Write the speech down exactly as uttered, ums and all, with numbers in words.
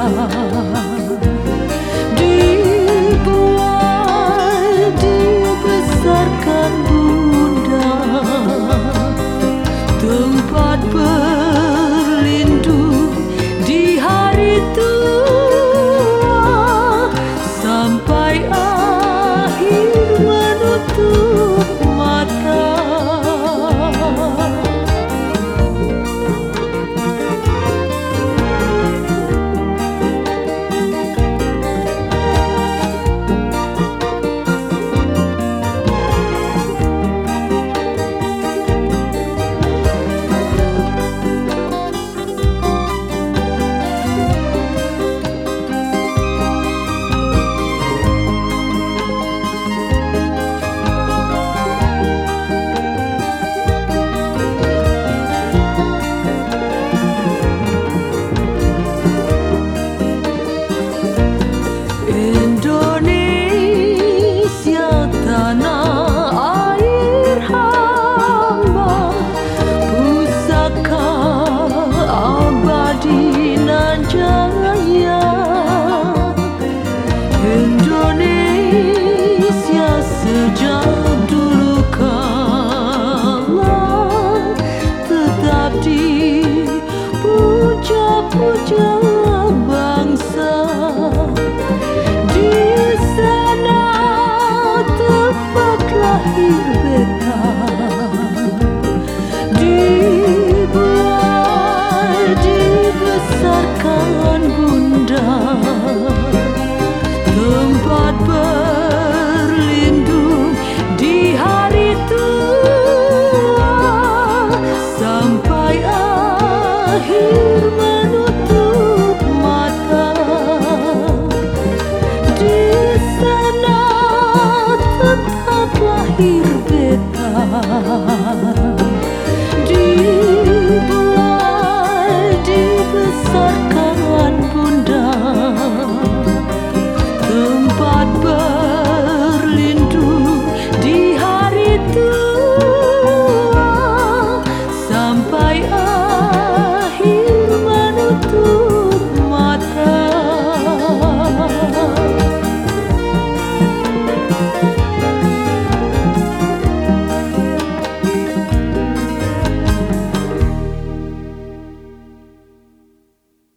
Dibuat, dibesarkan Bunda, tempat berlindung di hari tua, sampai akhir menutup mata. Indonesia sejak dulu kala tetap dipuja-puja bangsa. Di sana tempat lahir beta, dibuat, dibesarkan Bunda, tempat berlindung di hari tua, sampai akhir menutup mata. Di sana tempat lahir beta,